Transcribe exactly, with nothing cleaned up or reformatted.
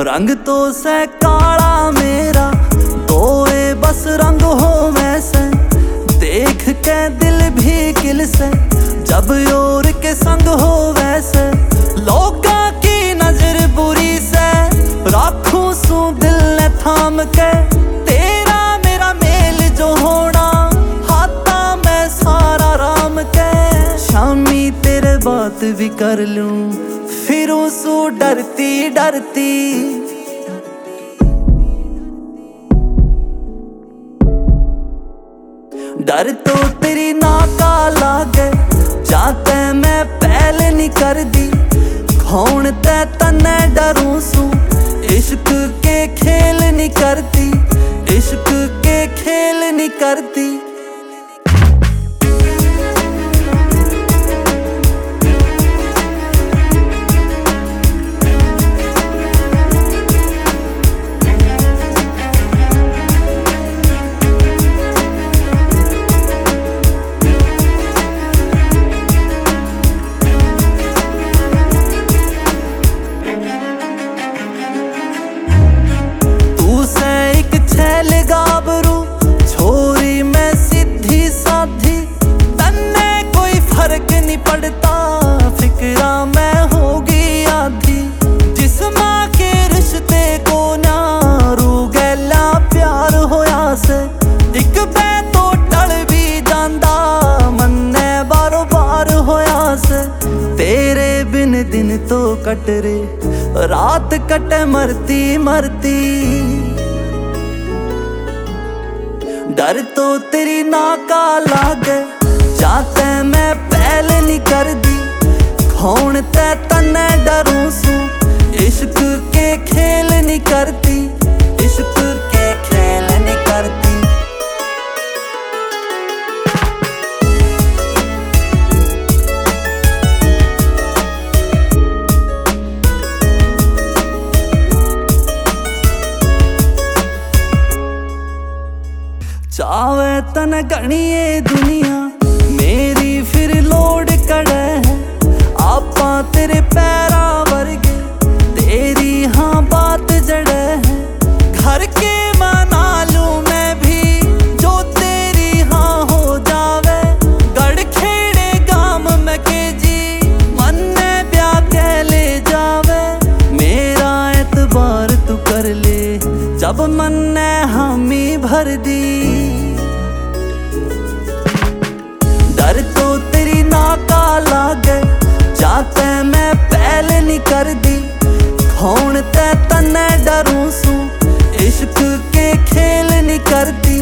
रंग तो से काला मेरा दोए बस रंग हो वैसे, देख के दिल भी किल से जब और के संग हो वैसे। लोगा की नजर बुरी से राखूं सू दिल ने थाम के, तेरा मेरा मेल जो होना हाथा मैं सारा राम के। शामी तेरे बात भी कर लूं फिर उसू डरती डरती, डर तो तेरी नाका लागे जाते मैं पहले नहीं कर दी। कौन ते तन्ने डरूं सू इश्क के खेल नहीं करती, इश्क के खेल नहीं करती। गाबरू छोरी मैं सीधी साधी, तन्ने कोई फर्क नहीं पड़ता फिक्रा मैं होगी आधी। जिस माँ के रिश्ते को ना रू गैला प्यार होया से, एक बै तो टल भी जांदा मन्ने बारो बार होया से। तेरे बिन दिन तो कट रे रात कटे मरती मरती, डर तो तेरी नाका लागे जाते मैं पहले नहीं कर दी। कौन ते तन्ने डरूं सू इश्क के खेल नहीं करती, इश्क के खेल नहीं करती। चावे तन गणिए दुनिया मेरी फिर लोड कड़े है, आपा तेरे पैरा वर्गे तेरी हाँ बात जड़े है। घर के मना लूं मैं भी जो तेरी हाँ हो जावे, गढ़ खेड़े गाम में के जी मन्ने ब्याह के ले जावे। मेरा एतबार तू कर ले जब मन्ने हामी भर दी, डर तो तेरी नाका लागे जाते मैं पहले नहीं कर दी। कौन ते तन्ने डरूं सू इश्क के खेल नहीं करती,